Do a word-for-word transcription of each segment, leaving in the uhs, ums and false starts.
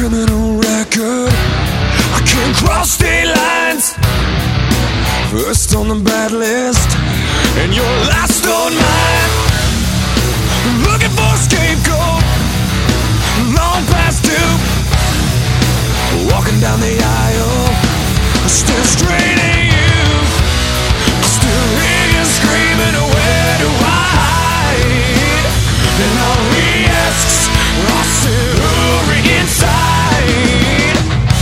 criminal record. I can't cross state lines. First on the bad list, and you're last on mine. Looking for a scapegoat, long past due. Walking down the aisle, still straight at you. Still hear screaming, where do I hide? And all he asks, are still inside.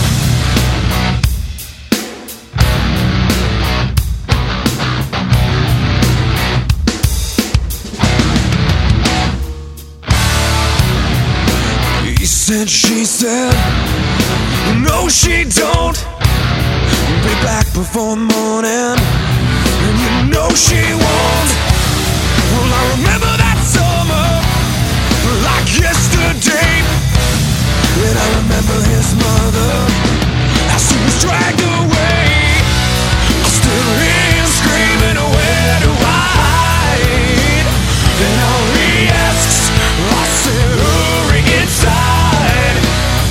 He said, she said, no she don't. Be back before morning, and you know she won't. Well, I remember that summer like yesterday, and I remember his mother as she was dragged away. I still hear him screaming, where do I hide? And all he asks, I still hurry inside.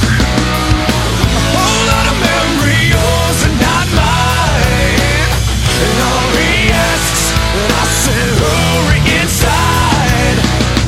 A whole lot of memory, yours and not mine. And all he asks, and I said hurry inside.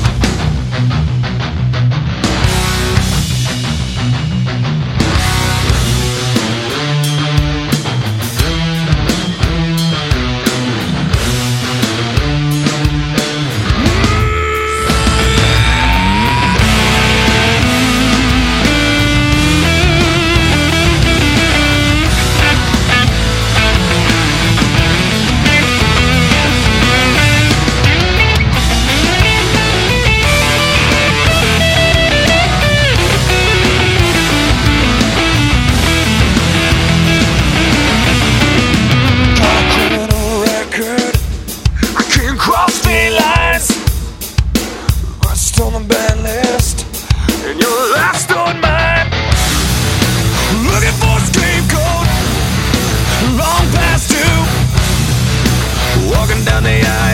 On the bad list, and you're last on mine. Looking for a scapegoat, long past due. Walking down the aisle.